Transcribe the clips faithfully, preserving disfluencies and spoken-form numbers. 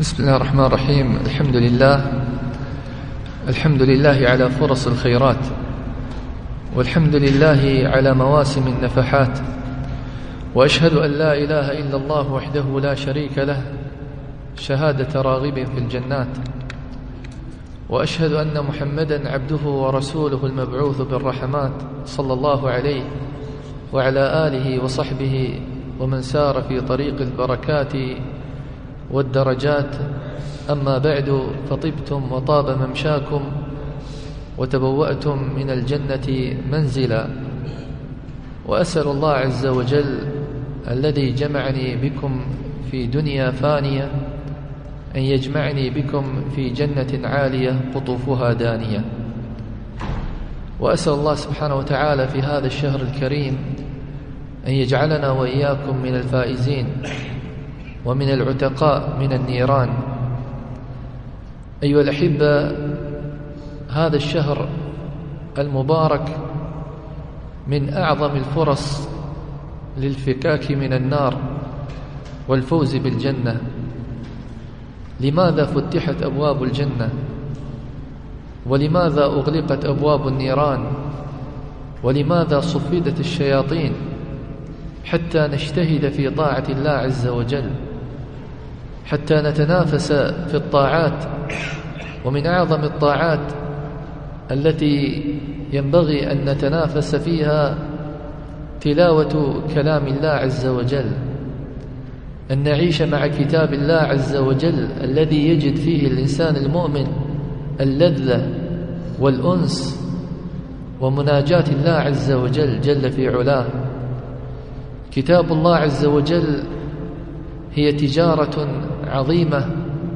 بسم الله الرحمن الرحيم. الحمد لله الحمد لله على فرص الخيرات، والحمد لله على مواسم النفحات، وأشهد أن لا إله إلا الله وحده لا شريك له شهادة راغب في الجنات، وأشهد أن محمدا عبده ورسوله المبعوث بالرحمات صلى الله عليه وعلى آله وصحبه ومن سار في طريق البركات والدرجات. أما بعد، فطبتم وطاب ممشاكم وتبوأتم من الجنة منزلا، وأسأل الله عز وجل الذي جمعني بكم في دنيا فانية أن يجمعني بكم في جنة عالية قطوفها دانية. وأسأل الله سبحانه وتعالى في هذا الشهر الكريم أن يجعلنا وإياكم من الفائزين ومن العتقاء من النيران. أيها الأحبة، هذا الشهر المبارك من أعظم الفرص للفكاك من النار والفوز بالجنة. لماذا فتحت أبواب الجنة؟ ولماذا أغلقت أبواب النيران؟ ولماذا صفدت الشياطين حتى نجتهد في طاعة الله عز وجل، حتى نتنافس في الطاعات؟ ومن أعظم الطاعات التي ينبغي أن نتنافس فيها تلاوة كلام الله عز وجل، أن نعيش مع كتاب الله عز وجل الذي يجد فيه الإنسان المؤمن اللذة والأنس ومناجاة الله عز وجل جل في علاه. كتاب الله عز وجل هي تجارة عظيمة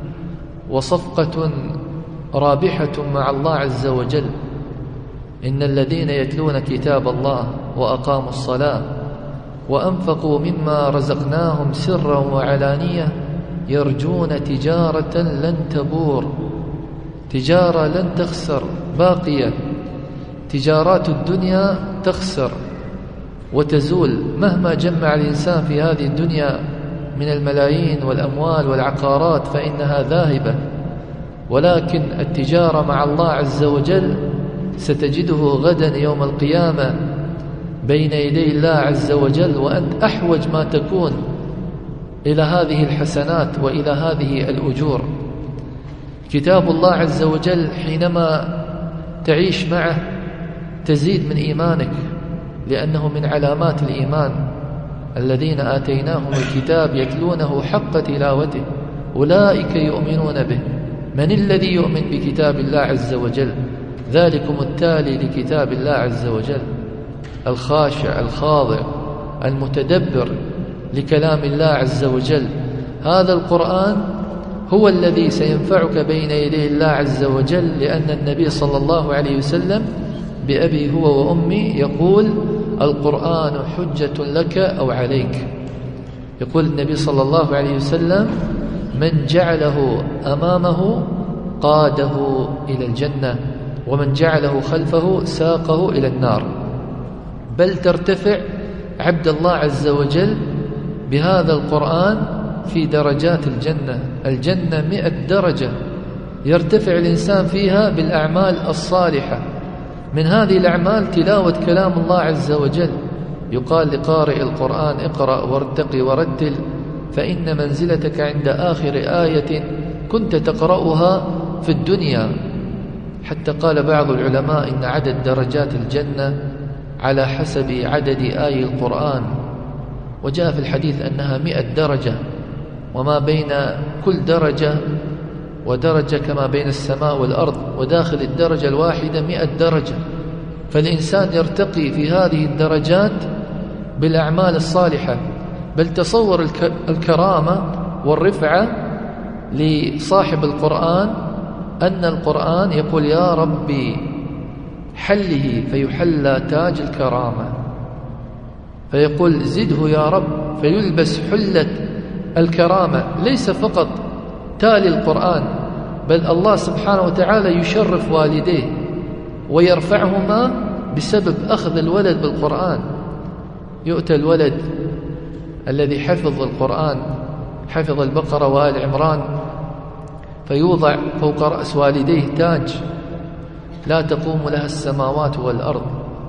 وصفقة رابحة مع الله عز وجل. إن الذين يتلون كتاب الله وأقاموا الصلاة وأنفقوا مما رزقناهم سرا وعلانية يرجون تجارة لن تبور، تجارة لن تخسر باقية. تجارات الدنيا تخسر وتزول مهما جمع الإنسان في هذه الدنيا من الملايين والأموال والعقارات، فإنها ذاهبة. ولكن التجارة مع الله عز وجل ستجده غدا يوم القيامة بين يدي الله عز وجل، وأنت أحوج ما تكون إلى هذه الحسنات وإلى هذه الأجور. كتاب الله عز وجل حينما تعيش معه تزيد من إيمانك، لأنه من علامات الإيمان. الذين آتيناهم الكتاب يتلونه حق تلاوته أولئك يؤمنون به. من الذي يؤمن بكتاب الله عز وجل؟ ذلكم التالي لكتاب الله عز وجل، الخاشع الخاضع المتدبر لكلام الله عز وجل. هذا القرآن هو الذي سينفعك بين يدي الله عز وجل، لأن النبي صلى الله عليه وسلم بأبي هو وأمي يقول: القرآن حجة لك أو عليك. يقول النبي صلى الله عليه وسلم: من جعله أمامه قاده إلى الجنة، ومن جعله خلفه ساقه إلى النار. بل ترتفع عبد الله عز وجل بهذا القرآن في درجات الجنة. الجنة مئة درجة يرتفع الإنسان فيها بالأعمال الصالحة. من هذه الأعمال تلاوة كلام الله عز وجل. يقال لقارئ القرآن: اقرأ وارتقي ورتل، فإن منزلتك عند آخر آية كنت تقرأها في الدنيا. حتى قال بعض العلماء إن عدد درجات الجنة على حسب عدد آي القرآن، وجاء في الحديث أنها مئة درجة، وما بين كل درجة ودرجة كما بين السماء والأرض، وداخل الدرجة الواحدة مئة درجة. فالإنسان يرتقي في هذه الدرجات بالأعمال الصالحة. بل تصور الكرامة والرفعة لصاحب القرآن، أن القرآن يقول: يا ربي حله، فيحلى تاج الكرامة، فيقول: زده يا رب، فيلبس حلة الكرامة. ليس فقط تالي القرآن، بل الله سبحانه وتعالى يشرف والديه ويرفعهما بسبب أخذ الولد بالقرآن. يؤتى الولد الذي حفظ القرآن، حفظ البقرة وآل عمران، فيوضع فوق رأس والديه تاج لا تقوم لها السماوات والأرض،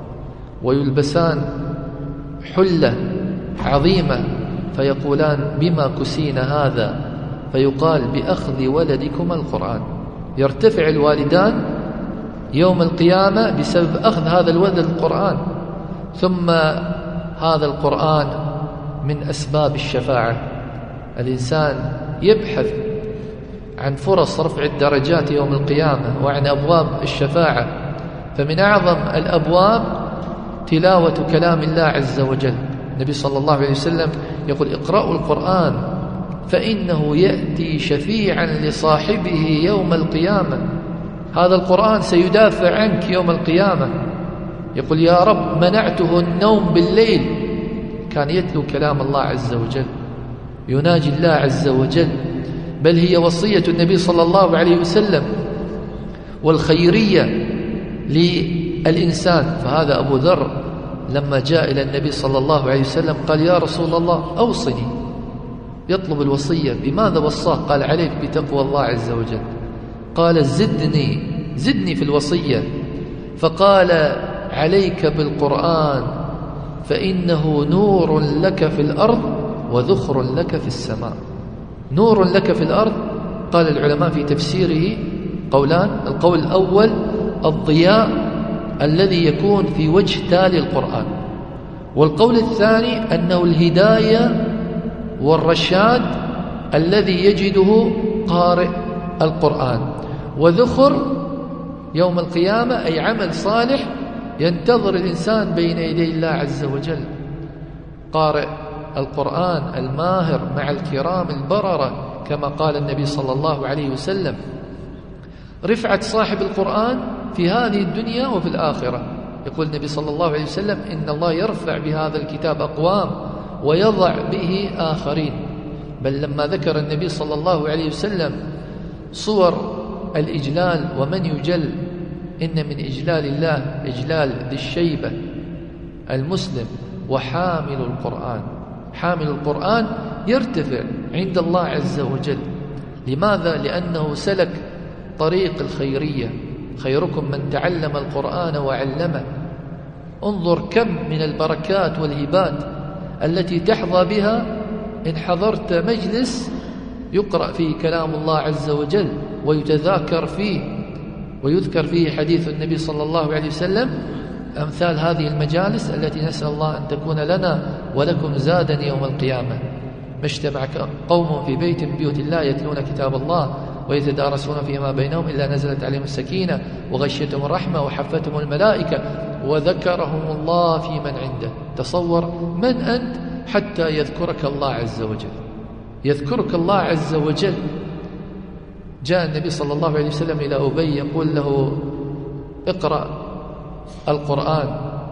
ويلبسان حلة عظيمة فيقولان بما كسين هذا؟ فيقال بأخذ ولدكما القرآن. يرتفع الوالدان يوم القيامة بسبب أخذ هذا الولد القرآن. ثم هذا القرآن من أسباب الشفاعة. الإنسان يبحث عن فرص رفع الدرجات يوم القيامة وعن أبواب الشفاعة، فمن أعظم الأبواب تلاوة كلام الله عز وجل. النبي صلى الله عليه وسلم يقول: اقرأوا القرآن فإنه يأتي شفيعا لصاحبه يوم القيامة. هذا القرآن سيدافع عنك يوم القيامة. يقول: يا رب منعته النوم بالليل، كان يتلو كلام الله عز وجل، يناجي الله عز وجل. بل هي وصية النبي صلى الله عليه وسلم والخيرية للإنسان. فهذا أبو ذر لما جاء إلى النبي صلى الله عليه وسلم قال: يا رسول الله أوصني، يطلب الوصية. بماذا وصاه؟ قال: عليك بتقوى الله عز وجل. قال: زدني زدني في الوصية. فقال: عليك بالقرآن فإنه نور لك في الأرض وذخر لك في السماء. نور لك في الأرض، قال العلماء في تفسيره قولان: القول الأول الضياء الذي يكون في وجه تالي القرآن، والقول الثاني أنه الهداية والرشاد الذي يجده قارئ القرآن. وذخر يوم القيامة أي عمل صالح ينتظر الإنسان بين يدي الله عز وجل. قارئ القرآن الماهر مع الكرام البررة كما قال النبي صلى الله عليه وسلم. رفعة صاحب القرآن في هذه الدنيا وفي الآخرة. يقول النبي صلى الله عليه وسلم: إن الله يرفع بهذا الكتاب أقوام ويضع به آخرين. بل لما ذكر النبي صلى الله عليه وسلم صور الإجلال ومن يجل، إن من إجلال الله إجلال ذي الشيبة المسلم وحامل القرآن. حامل القرآن يرتفع عند الله عز وجل. لماذا؟ لأنه سلك طريق الخيرية. خيركم من تعلم القرآن وعلمه. انظر كم من البركات والهبات التي تحظى بها إن حضرت مجلس يقرأ فيه كلام الله عز وجل ويتذاكر فيه ويذكر فيه حديث النبي صلى الله عليه وسلم. أمثال هذه المجالس التي نسأل الله أن تكون لنا ولكم زادا يوم القيامة. ما اجتمع قوم في بيت من بيوت الله يتلون كتاب الله ويتدارسون فيما بينهم إلا نزلت عليهم السكينة وغشيتهم الرحمة وحفتهم الملائكة وذكرهم الله في من عنده. تصور من أنت حتى يذكرك الله عز وجل. يذكرك الله عز وجل. جاء النبي صلى الله عليه وسلم إلى أبي يقول له: اقرأ القرآن،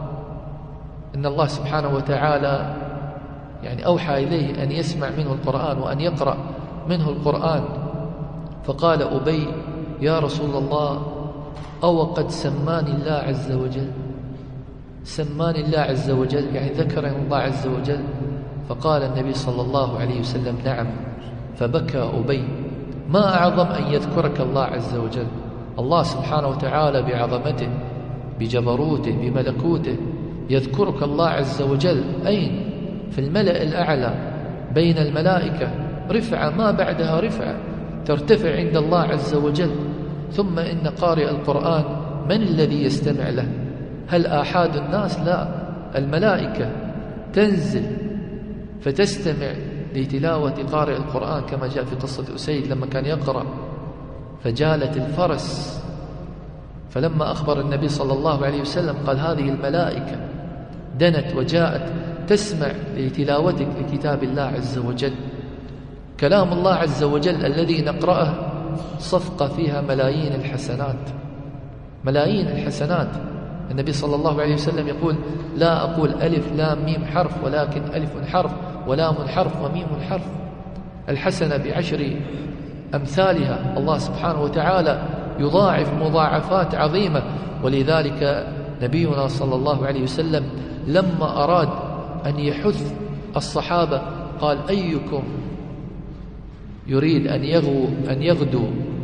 إن الله سبحانه وتعالى يعني أوحى إليه أن يسمع منه القرآن وأن يقرأ منه القرآن. فقال أبي: يا رسول الله، أو قد سماني الله عز وجل؟ سماني الله عز وجل يعني ذكرني الله عز وجل. فقال النبي صلى الله عليه وسلم: نعم. فبكى أبي. ما أعظم أن يذكرك الله عز وجل. الله سبحانه وتعالى بعظمته بجبروته بملكوته يذكرك الله عز وجل. أين؟ في الملأ الأعلى بين الملائكة، رفعة ما بعدها رفعة، ترتفع عند الله عز وجل. ثم إن قارئ القرآن من الذي يستمع له؟ هل آحاد الناس؟ لا، الملائكة تنزل فتستمع لتلاوة قارئ القرآن كما جاء في قصة أسيد لما كان يقرأ فجالت الفرس. فلما أخبر النبي صلى الله عليه وسلم قال: هذه الملائكة دنت وجاءت تسمع لتلاوتك لكتاب الله عز وجل. كلام الله عز وجل الذي نقرأه صفقة فيها ملايين الحسنات، ملايين الحسنات. النبي صلى الله عليه وسلم يقول: لا أقول ألف لام ميم حرف، ولكن ألف حرف ولام حرف وميم حرف. الحسنة بعشر أمثالها. الله سبحانه وتعالى يضاعف مضاعفات عظيمة. ولذلك نبينا صلى الله عليه وسلم لما أراد أن يحث الصحابة قال: أيكم يريد أن يغدو, أن يغدو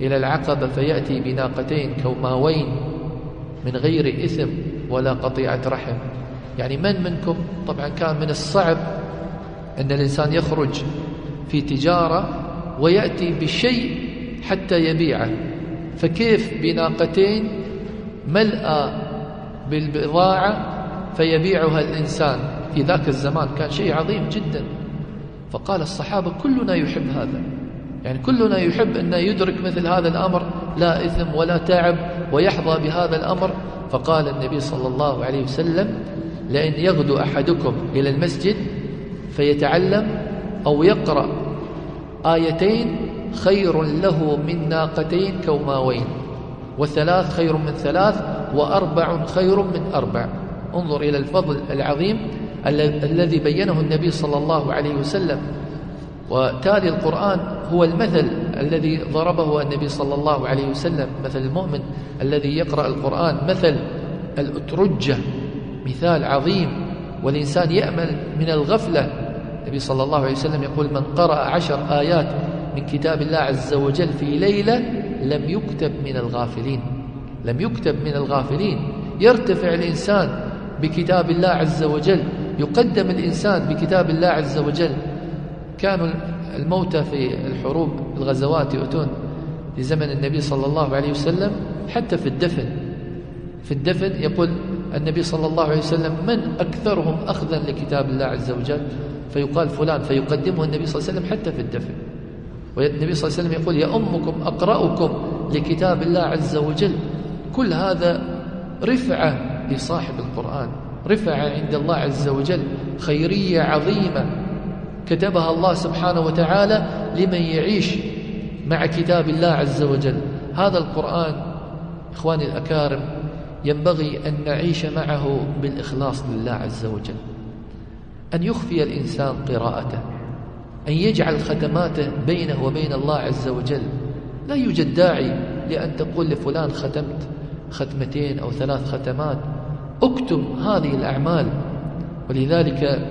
إلى العقبة فيأتي بناقتين كوماوين من غير إثم ولا قطيعة رحم. يعني من منكم، طبعا كان من الصعب أن الإنسان يخرج في تجارة ويأتي بشيء حتى يبيعه، فكيف بناقتين ملأى بالبضاعة فيبيعها الإنسان؟ في ذاك الزمان كان شيء عظيم جدا. فقال الصحابة كلنا يحب هذا، يعني كلنا يحب أن يدرك مثل هذا الأمر، لا إثم ولا تعب، ويحظى بهذا الأمر. فقال النبي صلى الله عليه وسلم: لأن يغدو أحدكم إلى المسجد فيتعلم أو يقرأ آيتين خير له من ناقتين كوماوين، وثلاث خير من ثلاث، وأربع خير من أربع. انظر إلى الفضل العظيم الذي بينه النبي صلى الله عليه وسلم. وتالي القرآن هو المثل الذي ضربه النبي صلى الله عليه وسلم، مثل المؤمن الذي يقرأ القرآن مثل الأترجة، مثال عظيم. والإنسان يأمل من الغفلة. النبي صلى الله عليه وسلم يقول: من قرأ عشر آيات من كتاب الله عز وجل في ليلة لم يكتب من الغافلين، لم يكتب من الغافلين. يرتفع الإنسان بكتاب الله عز وجل، يقدم الإنسان بكتاب الله عز وجل. كانوا الموتى في الحروب الغزوات يؤتون في زمن النبي صلى الله عليه وسلم، حتى في الدفن في الدفن يقول النبي صلى الله عليه وسلم: من أكثرهم أخذا لكتاب الله عز وجل؟ فيقال فلان، فيقدمه النبي صلى الله عليه وسلم حتى في الدفن. والنبي صلى الله عليه وسلم يقول: يا أمكم أقرأكم لكتاب الله عز وجل. كل هذا رفعة لصاحب القرآن، رفعة عند الله عز وجل، خيرية عظيمة كتبها الله سبحانه وتعالى لمن يعيش مع كتاب الله عز وجل. هذا القرآن إخواني الأكارم ينبغي أن نعيش معه بالإخلاص لله عز وجل، أن يخفي الإنسان قراءته، أن يجعل ختماته بينه وبين الله عز وجل. لا يوجد داعي لأن تقول لفلان ختمت ختمتين أو ثلاث ختمات. اكتم هذه الأعمال. ولذلك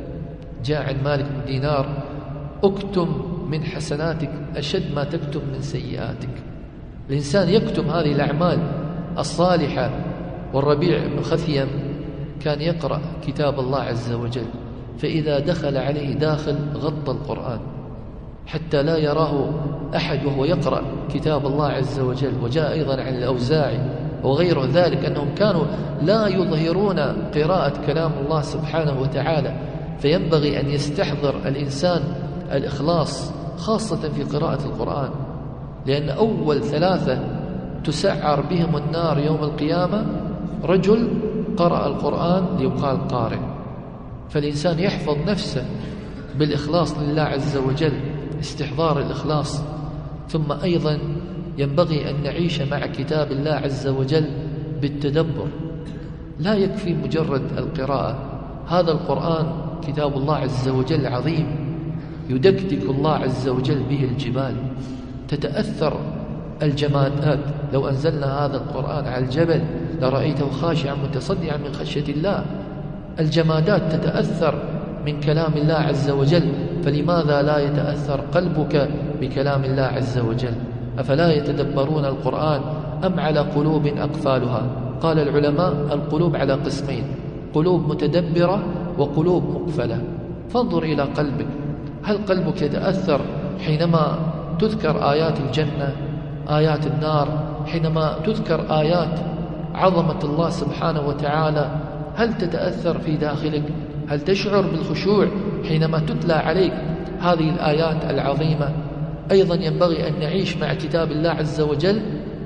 جاء عن مالك بن دينار: اكتم من حسناتك أشد ما تكتم من سيئاتك. الإنسان يكتم هذه الأعمال الصالحة. والربيع بن خثيم كان يقرأ كتاب الله عز وجل، فإذا دخل عليه داخل غطى القرآن حتى لا يراه أحد وهو يقرأ كتاب الله عز وجل. وجاء أيضا عن الأوزاعي وغير ذلك أنهم كانوا لا يظهرون قراءة كلام الله سبحانه وتعالى. فينبغي أن يستحضر الإنسان الإخلاص خاصة في قراءة القرآن، لأن أول ثلاثة تسعر بهم النار يوم القيامة رجل قرأ القرآن ليقال قارئ. فالإنسان يحفظ نفسه بالإخلاص لله عز وجل، استحضار الإخلاص. ثم أيضا ينبغي أن نعيش مع كتاب الله عز وجل بالتدبر. لا يكفي مجرد القراءة. هذا القرآن كتاب الله عز وجل عظيم، يدكدك الله عز وجل به الجبال، تتأثر الجمادات. لو أنزلنا هذا القرآن على الجبل لرأيته خاشعا متصدعا من خشية الله. الجمادات تتأثر من كلام الله عز وجل، فلماذا لا يتأثر قلبك بكلام الله عز وجل؟ أفلا يتدبرون القرآن أم على قلوب أقفالها؟ قال العلماء: القلوب على قسمين، قلوب متدبرة وقلوب مقفلة. فانظر إلى قلبك، هل قلبك يتأثر حينما تذكر آيات الجنة، آيات النار، حينما تذكر آيات عظمة الله سبحانه وتعالى؟ هل تتأثر في داخلك؟ هل تشعر بالخشوع حينما تتلى عليك هذه الآيات العظيمة؟ أيضا ينبغي أن نعيش مع كتاب الله عز وجل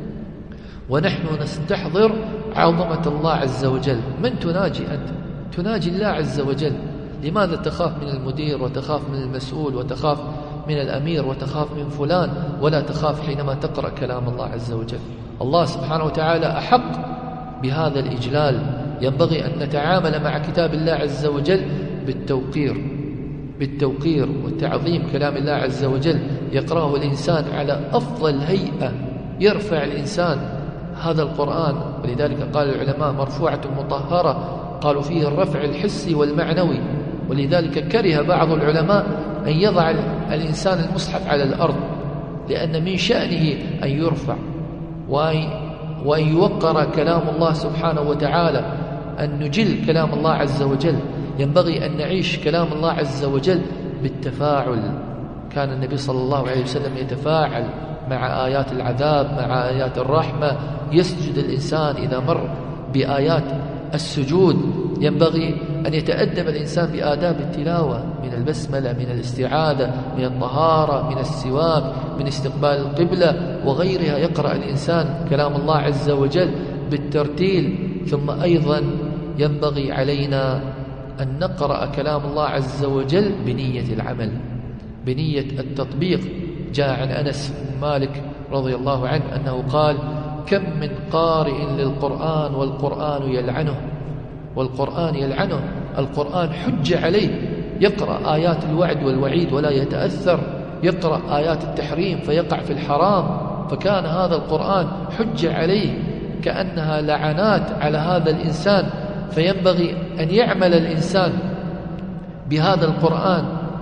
ونحن نستحضر عظمة الله عز وجل. من تناجي أنت؟ تناجي الله عز وجل. لماذا تخاف من المدير وتخاف من المسؤول وتخاف من الأمير وتخاف من فلان ولا تخاف حينما تقرأ كلام الله عز وجل؟ الله سبحانه وتعالى أحق بهذا الإجلال. ينبغي أن نتعامل مع كتاب الله عز وجل بالتوقير بالتوقير والتعظيم. كلام الله عز وجل يقرأه الإنسان على أفضل هيئة، يرفع الإنسان هذا القرآن. ولذلك قال العلماء: مرفوعة مطهرة. قالوا فيه الرفع الحسي والمعنوي. ولذلك كره بعض العلماء أن يضع الإنسان المصحف على الأرض، لأن من شأنه أن يرفع وأن يوقر كلام الله سبحانه وتعالى، أن نجل كلام الله عز وجل. ينبغي أن نعيش كلام الله عز وجل بالتفاعل. كان النبي صلى الله عليه وسلم يتفاعل مع آيات العذاب، مع آيات الرحمة. يسجد الإنسان إذا مر بآيات السجود. ينبغي أن يتأدب الإنسان بآداب التلاوة، من البسملة، من الاستعاذة، من الطهارة، من السواك، من استقبال القبلة وغيرها. يقرأ الإنسان كلام الله عز وجل بالترتيل. ثم أيضا ينبغي علينا أن نقرأ كلام الله عز وجل بنية العمل، بنية التطبيق. جاء عن أنس بن مالك رضي الله عنه أنه قال: كم من قارئ للقرآن والقرآن يلعنه، والقرآن يلعنه. القرآن حج عليه، يقرأ آيات الوعد والوعيد ولا يتأثر، يقرأ آيات التحريم فيقع في الحرام. فكان هذا القرآن حج عليه، كأنها لعنات على هذا الإنسان. فينبغي أن يعمل الإنسان بهذا القرآن.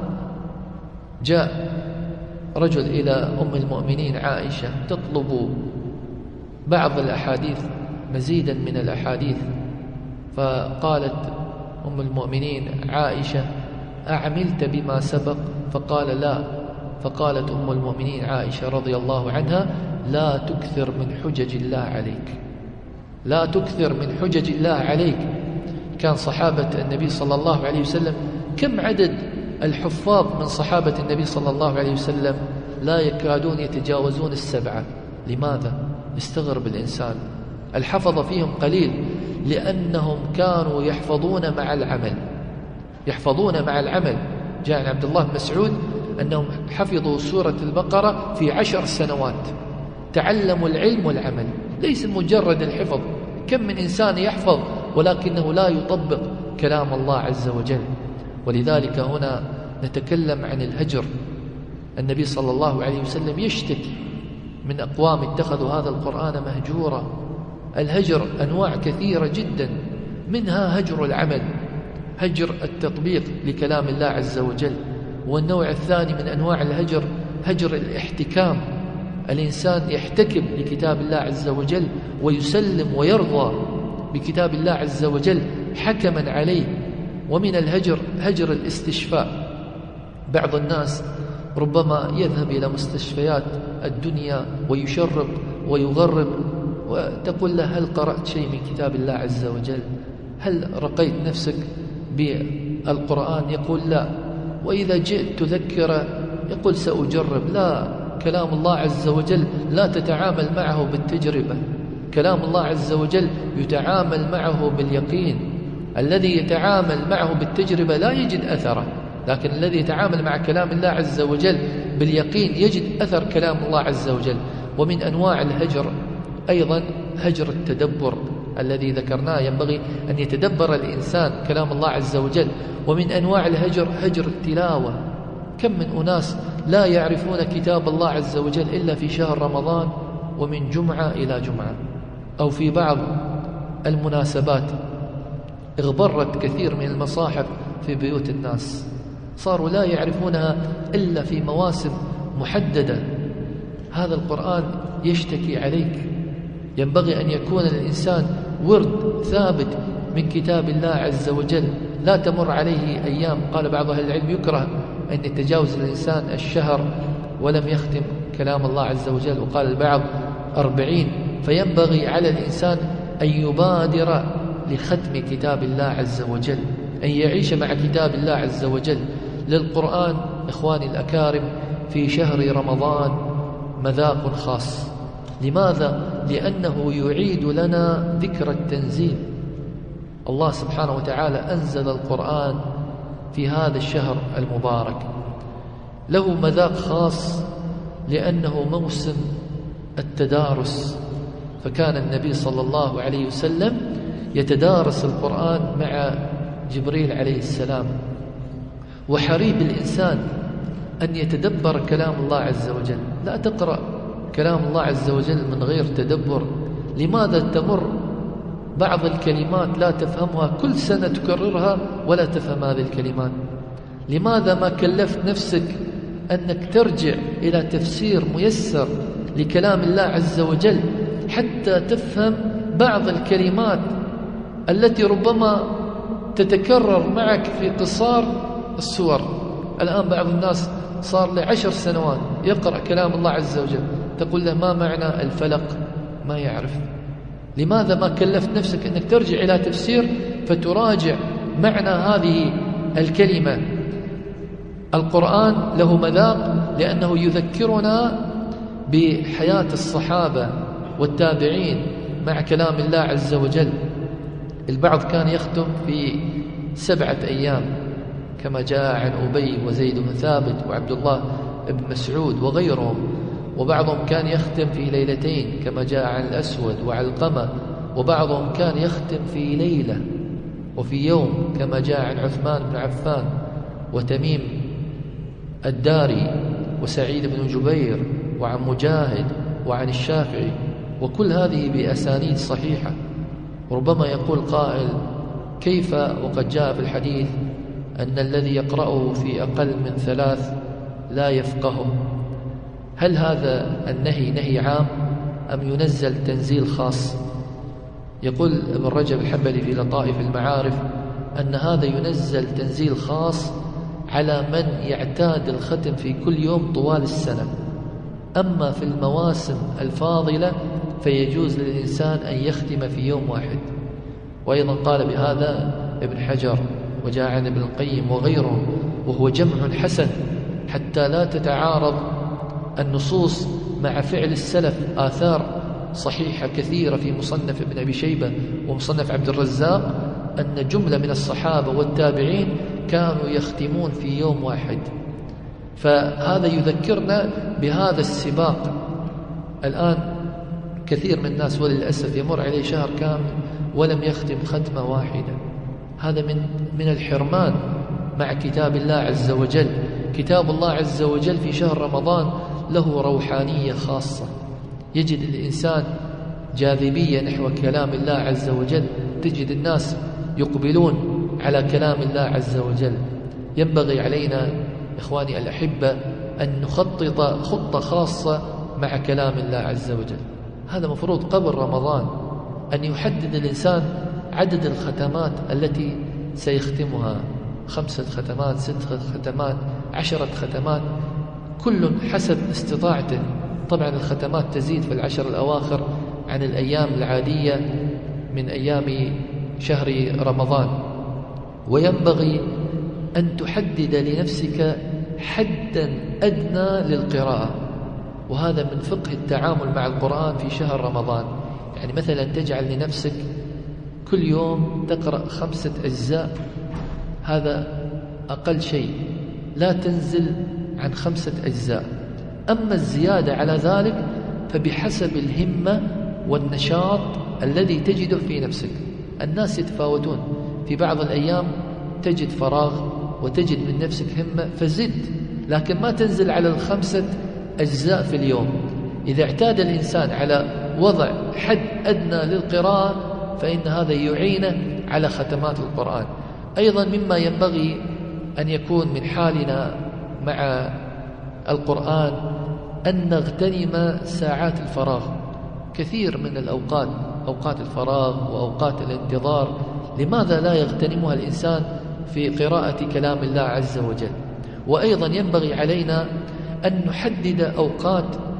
جاء رجل إلى أم المؤمنين عائشة تطلب بعض الأحاديث، مزيدا من الأحاديث. فقالت أم المؤمنين عائشة: أعملت بما سبق؟ فقال: لا. فقالت أم المؤمنين عائشة رضي الله عنها: لا تكثر من حجج الله عليك، لا تكثر من حجج الله عليك. كان صحابة النبي صلى الله عليه وسلم، كم عدد الحفاظ من صحابة النبي صلى الله عليه وسلم؟ لا يكادون يتجاوزون السبعة. لماذا؟ يستغرب الإنسان. الحفظ فيهم قليل، لأنهم كانوا يحفظون مع العمل، يحفظون مع العمل. جاء عن عبد الله بن مسعود أنهم حفظوا سورة البقرة في عشر سنوات. تعلموا العلم والعمل، ليس مجرد الحفظ. كم من إنسان يحفظ ولكنه لا يطبق كلام الله عز وجل. ولذلك هنا نتكلم عن الهجر. النبي صلى الله عليه وسلم يشتكي من أقوام اتخذوا هذا القرآن مهجورا. الهجر أنواع كثيرة جدا، منها هجر العمل، هجر التطبيق لكلام الله عز وجل. والنوع الثاني من أنواع الهجر هجر الاحتكام. الإنسان يحتكم لكتاب الله عز وجل ويسلم ويرضى بكتاب الله عز وجل حكما عليه. ومن الهجر هجر الاستشفاء. بعض الناس ربما يذهب إلى مستشفيات الدنيا ويشرب ويغرب، وتقول له: هل قرأت شيء من كتاب الله عز وجل؟ هل رقيت نفسك بالقرآن؟ يقول: لا. وإذا جئت تذكره يقول: سأجرب. لا، كلام الله عز وجل لا تتعامل معه بالتجربة. كلام الله عز وجل يتعامل معه باليقين. الذي يتعامل معه بالتجربة لا يجد أثره، لكن الذي يتعامل مع كلام الله عز وجل باليقين يجد أثر كلام الله عز وجل. ومن أنواع الهجر أيضا هجر التدبر الذي ذكرناه. ينبغي أن يتدبر الإنسان كلام الله عز وجل. ومن أنواع الهجر هجر التلاوة. كم من أناس لا يعرفون كتاب الله عز وجل إلا في شهر رمضان ومن جمعة إلى جمعة، أو في بعض المناسبات. اغبرت كثير من المصاحف في بيوت الناس، صاروا لا يعرفونها إلا في مواسم محددة. هذا القرآن يشتكي عليك. ينبغي أن يكون الإنسان ورد ثابت من كتاب الله عز وجل، لا تمر عليه أيام. قال بعض أهل العلم: يكره أن يتجاوز الإنسان الشهر ولم يختم كلام الله عز وجل، وقال البعض أربعين. فينبغي على الإنسان أن يبادر لختم كتاب الله عز وجل، أن يعيش مع كتاب الله عز وجل. للقرآن إخواني الأكارم في شهر رمضان مذاق خاص. لماذا؟ لأنه يعيد لنا ذكر التنزيل. الله سبحانه وتعالى أنزل القرآن في هذا الشهر المبارك، له مذاق خاص لأنه موسم التدارس. فكان النبي صلى الله عليه وسلم يتدارس القرآن مع جبريل عليه السلام. وحري بالإنسان أن يتدبر كلام الله عز وجل. لا تقرأ كلام الله عز وجل من غير تدبر. لماذا تمر بعض الكلمات لا تفهمها، كل سنة تكررها ولا تفهم هذه الكلمات؟ لماذا ما كلفت نفسك أنك ترجع إلى تفسير ميسر لكلام الله عز وجل حتى تفهم بعض الكلمات التي ربما تتكرر معك في قصار السور. الآن بعض الناس صار له عشر سنوات يقرأ كلام الله عز وجل، تقول له ما معنى الفلق؟ ما يعرف. لماذا ما كلفت نفسك أنك ترجع إلى تفسير فتراجع معنى هذه الكلمة؟ القرآن له مذاق لأنه يذكرنا بحياة الصحابة والتابعين مع كلام الله عز وجل. البعض كان يختم في سبعة أيام كما جاء عن أبي وزيد بن ثابت وعبد الله بن مسعود وغيرهم، وبعضهم كان يختم في ليلتين كما جاء عن الأسود وعلقمة، وبعضهم كان يختم في ليلة وفي يوم كما جاء عن عثمان بن عفان وتميم الداري وسعيد بن جبير وعن مجاهد وعن الشافعي، وكل هذه بأسانيد صحيحة. ربما يقول قائل كيف وقد جاء في الحديث أن الذي يقرأه في أقل من ثلاث لا يفقهه؟ هل هذا النهي نهي عام أم ينزل تنزيل خاص؟ يقول ابن رجب الحنبلي في لطائف المعارف أن هذا ينزل تنزيل خاص على من يعتاد الختم في كل يوم طوال السنة، أما في المواسم الفاضلة فيجوز للإنسان أن يختم في يوم واحد. وأيضا قال بهذا ابن حجر وجاء عن ابن القيم وغيرهم، وهو جمع حسن حتى لا تتعارض النصوص مع فعل السلف. آثار صحيحة كثيرة في مصنف ابن أبي شيبة ومصنف عبد الرزاق أن جملة من الصحابة والتابعين كانوا يختمون في يوم واحد، فهذا يذكرنا بهذا السباق. الآن كثير من الناس وللأسف يمر عليه شهر كامل ولم يختم ختمة واحدة، هذا من من الحرمان مع كتاب الله عز وجل. كتاب الله عز وجل في شهر رمضان له روحانية خاصة، يجد الإنسان جاذبية نحو كلام الله عز وجل، تجد الناس يقبلون على كلام الله عز وجل. ينبغي علينا إخواني الأحبة أن نخطط خطة خاصة مع كلام الله عز وجل. هذا مفروض قبل رمضان أن يحدد الإنسان عدد الختمات التي سيختمها، خمسة ختمات، ست ختمات، عشرة ختمات، كل حسب استطاعته. طبعا الختمات تزيد في العشر الأواخر عن الأيام العادية من أيام شهر رمضان. وينبغي أن تحدد لنفسك حدا أدنى للقراءة، وهذا من فقه التعامل مع القرآن في شهر رمضان. يعني مثلا تجعل لنفسك كل يوم تقرأ خمسة أجزاء، هذا أقل شيء، لا تنزل عن خمسة أجزاء. أما الزيادة على ذلك فبحسب الهمة والنشاط الذي تجده في نفسك. الناس يتفاوتون، في بعض الأيام تجد فراغ وتجد من نفسك همة فزد، لكن ما تنزل على الخمسة أجزاء في اليوم. إذا اعتاد الإنسان على وضع حد أدنى للقراءة فإن هذا يعينه على ختمات القرآن. أيضا مما ينبغي أن يكون من حالنا مع القرآن أن نغتنم ساعات الفراغ. كثير من الأوقات، أوقات الفراغ وأوقات الانتظار، لماذا لا يغتنمها الإنسان في قراءة كلام الله عز وجل؟ وأيضا ينبغي علينا أن نحدد أوقات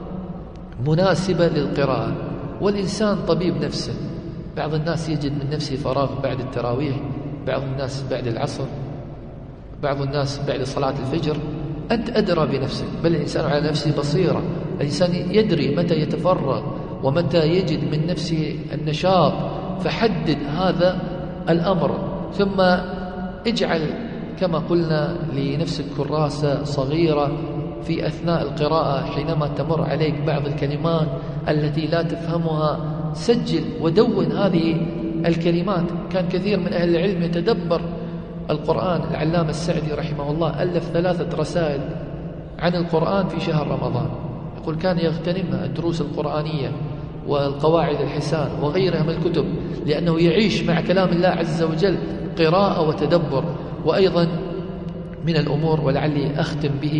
مناسبة للقراءة. والإنسان طبيب نفسه، بعض الناس يجد من نفسه فراغ بعد التراويح، بعض الناس بعد العصر، بعض الناس بعد صلاة الفجر. أنت أدرى بنفسك، بل الإنسان على نفسه بصيرة. الإنسان يدري متى يتفرغ ومتى يجد من نفسه النشاط، فحدد هذا الأمر. ثم اجعل كما قلنا لنفسك كراسة صغيرة في أثناء القراءة، حينما تمر عليك بعض الكلمات التي لا تفهمها سجل ودون هذه الكلمات. كان كثير من أهل العلم يتدبر القرآن. العلامة السعدي رحمه الله ألف ثلاثة رسائل عن القرآن في شهر رمضان، يقول كان يغتنمها الدروس القرآنية والقواعد الحسان وغيرها من الكتب، لأنه يعيش مع كلام الله عز وجل قراءة وتدبر. وأيضا من الأمور ولعلي أختم به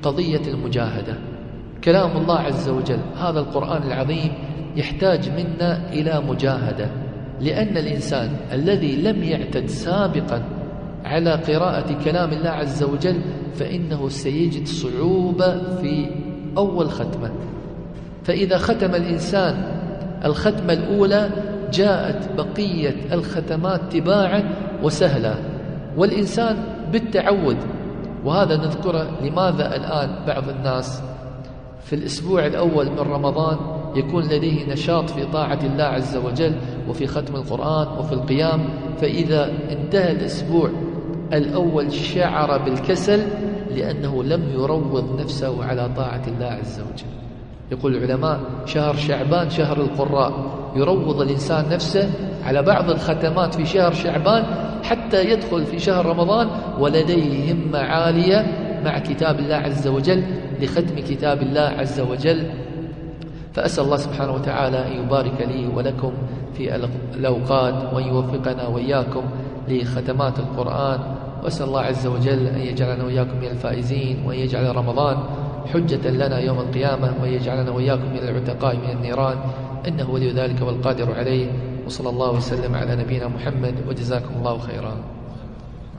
قضية المجاهدة. كلام الله عز وجل هذا القرآن العظيم يحتاج منا إلى مجاهدة، لأن الإنسان الذي لم يعتد سابقا على قراءة كلام الله عز وجل فإنه سيجد صعوبة في أول ختمة. فإذا ختم الإنسان الختمة الأولى جاءت بقية الختمات تباعا وسهلا، والإنسان بالتعود. وهذا نذكره لماذا الآن بعض الناس في الأسبوع الأول من رمضان يكون لديه نشاط في طاعة الله عز وجل وفي ختم القرآن وفي القيام، فإذا انتهى الأسبوع الأول شعر بالكسل لأنه لم يروض نفسه على طاعة الله عز وجل. يقول العلماء شهر شعبان شهر القراء، يروض الإنسان نفسه على بعض الختمات في شهر شعبان حتى يدخل في شهر رمضان ولديه همة عالية مع كتاب الله عز وجل لختم كتاب الله عز وجل. فأسأل الله سبحانه وتعالى أن يبارك لي ولكم في الأوقات وأن يوفقنا وإياكم لختمات القرآن، وأسأل الله عز وجل أن يجعلنا وإياكم من الفائزين، وأن يجعل رمضان حجة لنا يوم القيامة، وأن يجعلنا وإياكم من العتقاء من النيران، إنه ولي ذلك والقادر عليه. وصلى الله وسلم على نبينا محمد، وجزاكم الله خيرا.